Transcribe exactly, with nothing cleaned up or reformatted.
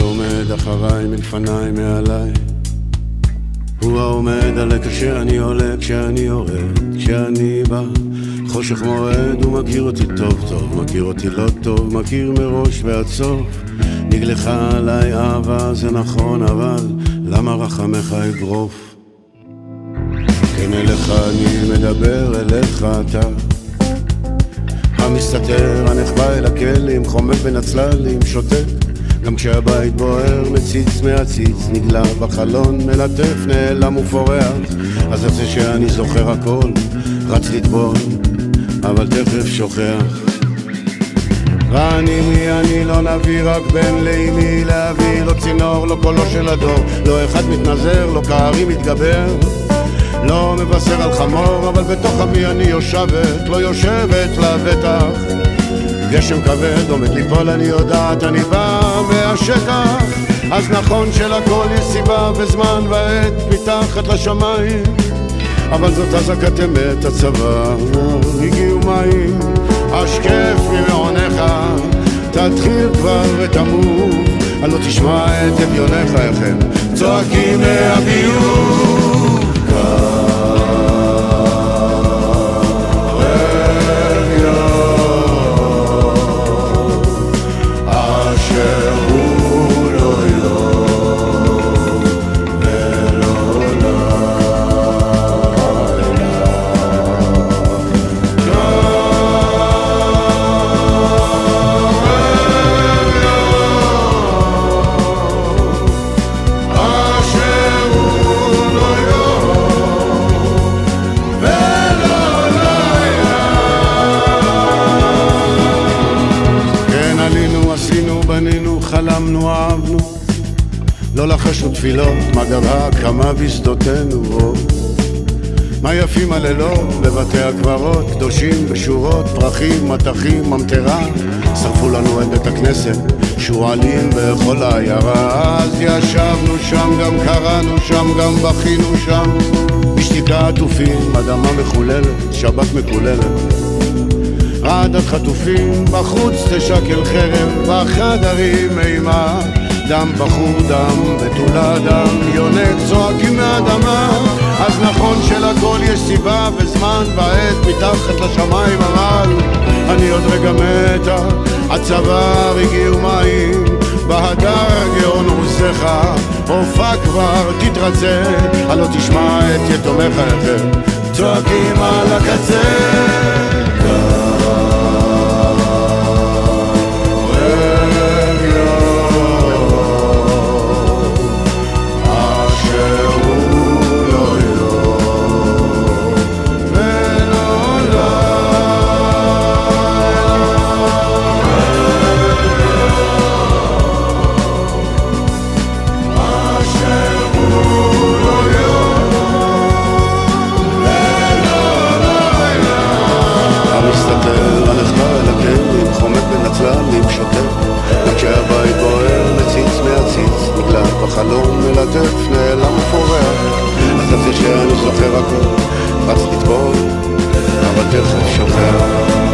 שעומד אחריי, מלפניי, מעליי, הוא העומד עלי כשאני עולה, כשאני יורד, כשאני בא. חושך מועד, הוא מכיר אותי טוב טוב, מכיר אותי לא טוב, מכיר מראש ועד סוף. נגלחה עליי אהבה, זה נכון, אבל למה רחמך אגרוף? כן, אליך אני מדבר, אליך אתה המסתתר, הנחבא אל הכלים, חומק בין הצללים, שותק גם כשהבית בוער, מציץ מהציץ, נגלה בחלון, מלטף, נעלם ופורח. אז זה שאני זוכר הכל, רץ לטבול, אבל תכף שוכח. ואני מי אני לא נביא, רק בן לאמי להביא, לא צינור, לא קולו של הדור, לא אחד מתנזר, לא קערי מתגבר, לא מבשר על חמור, אבל בתוך עמי אני יושבת, לא יושבת לבטח. גשם כבד עומד ליפול, אני יודעת, אני בא מהשטח. אז נכון שלכל יש סיבה וזמן ועת מתחת לשמיים, אבל זאת אזעקת אמת, הצבא הגיעו מים. השקף ממעונך, תתחיל כבר את המוב, אני לא תשמע את אביונך, איך הם צועקים מהביוב. חלמנו, אהבנו, לא לחשנו תפילות, מה גבה כמה בשדותינו, מה יפים הלילות בבתי הקברות, קדושים בשורות, פרחים, מטחים, ממטרה. שרפו לנו את בית הכנסת, שועלים בכל העיירה. אז ישבנו שם, גם קראנו שם, גם בכינו שם, בשתיקה עטופים, אדמה מחוללת, שבת מקוללת, רעדת חטופים, בחוץ תשקל חרב, בחדרים אימה, דם בחור דם, בתולה דם, יונק צועקים מהאדמה. אז נכון שלכל יש סיבה וזמן ועת מתחת לשמיים, אבל אני עוד רגע מתה, הצבא הגיעו מים, בהדר גאון רוסך, הופע כבר תתרצה, הלא תשמע את יתומך יותר, צועקים על הקצה. בחלום מלטף, נעלם ופורח. אז זה שאני זוכר הכל, רץ לטבול, אבל תכף שוכח.